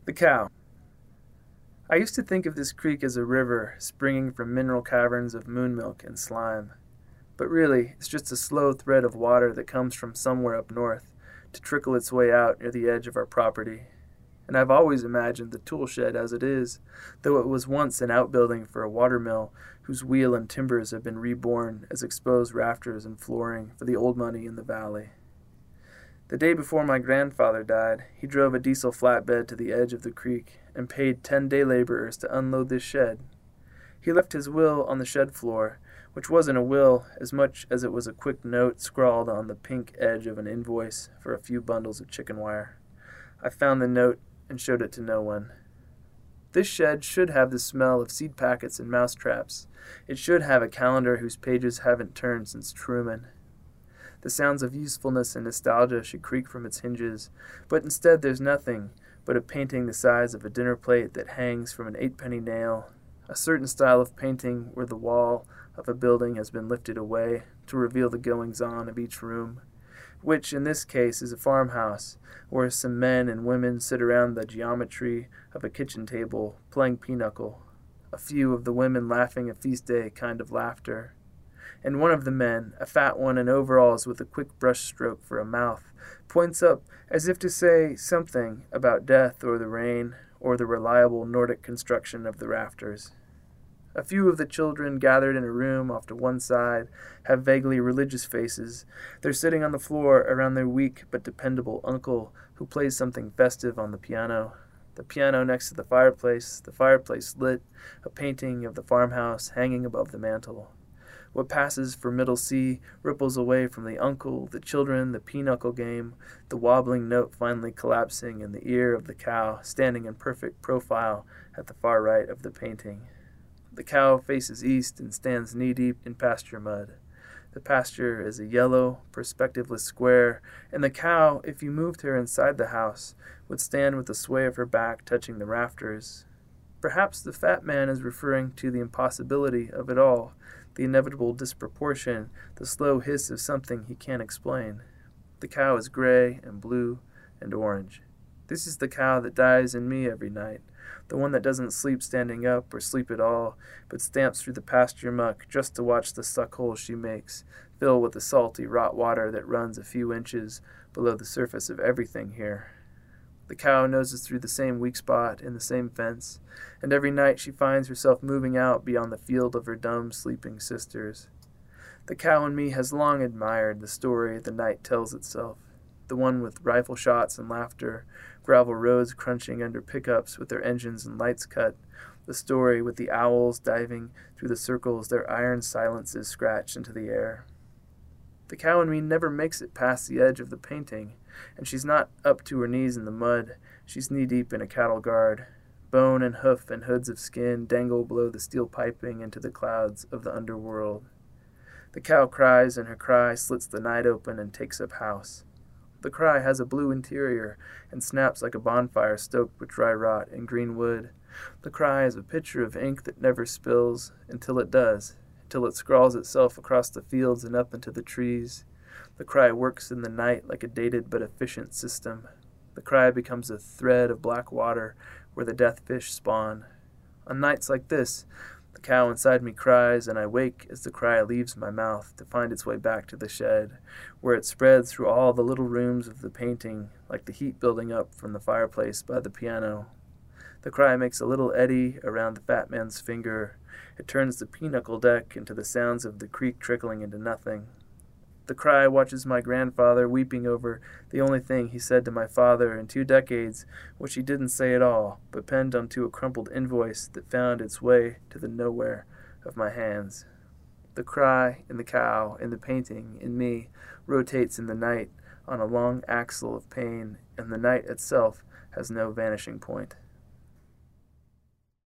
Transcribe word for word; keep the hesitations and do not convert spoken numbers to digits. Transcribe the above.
The cow. I used to think of this creek as a river springing from mineral caverns of moon milk and slime. But really, it's just a slow thread of water that comes from somewhere up north to trickle its way out near the edge of our property. And I've always imagined the tool shed as it is, though it was once an outbuilding for a water mill whose wheel and timbers have been reborn as exposed rafters and flooring for the old money in the valley. The day before my grandfather died, he drove a diesel flatbed to the edge of the creek and paid ten day laborers to unload this shed. He left his will on the shed floor, which wasn't a will as much as it was a quick note scrawled on the pink edge of an invoice for a few bundles of chicken wire. I found the note and showed it to no one. This shed should have the smell of seed packets and mouse traps. It should have a calendar whose pages haven't turned since Truman. The sounds of usefulness and nostalgia should creak from its hinges, but instead there's nothing but a painting the size of a dinner plate that hangs from an eight-penny nail, a certain style of painting where the wall of a building has been lifted away to reveal the goings-on of each room, which in this case is a farmhouse, where some men and women sit around the geometry of a kitchen table playing pinochle, a few of the women laughing a feast day kind of laughter. And one of the men, a fat one in overalls with a quick brush stroke for a mouth, points up as if to say something about death or the rain or the reliable Nordic construction of the rafters. A few of the children gathered in a room off to one side have vaguely religious faces. They're sitting on the floor around their weak but dependable uncle who plays something festive on the piano. The piano next to the fireplace, the fireplace lit, a painting of the farmhouse hanging above the mantel. What passes for middle C ripples away from the uncle, the children, the pinochle game, the wobbling note finally collapsing in the ear of the cow standing in perfect profile at the far right of the painting. The cow faces east and stands knee-deep in pasture mud. The pasture is a yellow, perspectiveless square, and the cow, if you moved her inside the house, would stand with the sway of her back touching the rafters. Perhaps the fat man is referring to the impossibility of it all, the inevitable disproportion, the slow hiss of something he can't explain. The cow is gray and blue and orange. This is the cow that dies in me every night, the one that doesn't sleep standing up or sleep at all, but stamps through the pasture muck just to watch the suck holes she makes fill with the salty, rot water that runs a few inches below the surface of everything here. The cow noses through the same weak spot in the same fence, and every night she finds herself moving out beyond the field of her dumb, sleeping sisters. The cow in me has long admired the story the night tells itself, the one with rifle shots and laughter, gravel roads crunching under pickups with their engines and lights cut, the story with the owls diving through the circles their iron silences scratch into the air. The cow in me never makes it past the edge of the painting, and she's not up to her knees in the mud. She's knee-deep in a cattle guard. Bone and hoof and hoods of skin dangle below the steel piping into the clouds of the underworld. The cow cries, and her cry slits the night open and takes up house. The cry has a blue interior and snaps like a bonfire stoked with dry rot and green wood. The cry is a picture of ink that never spills until it does, until it scrawls itself across the fields and up into the trees. The cry works in the night like a dated but efficient system. The cry becomes a thread of black water where the death fish spawn. On nights like this, the cow inside me cries, and I wake as the cry leaves my mouth to find its way back to the shed, where it spreads through all the little rooms of the painting, like the heat building up from the fireplace by the piano. The cry makes a little eddy around the fat man's finger. It turns the pinochle deck into the sounds of the creek trickling into nothing. The cry watches my grandfather weeping over the only thing he said to my father in two decades, which he didn't say at all, but penned onto a crumpled invoice that found its way to the nowhere of my hands. The cry in the cow, in the painting, in me, rotates in the night on a long axle of pain, and the night itself has no vanishing point.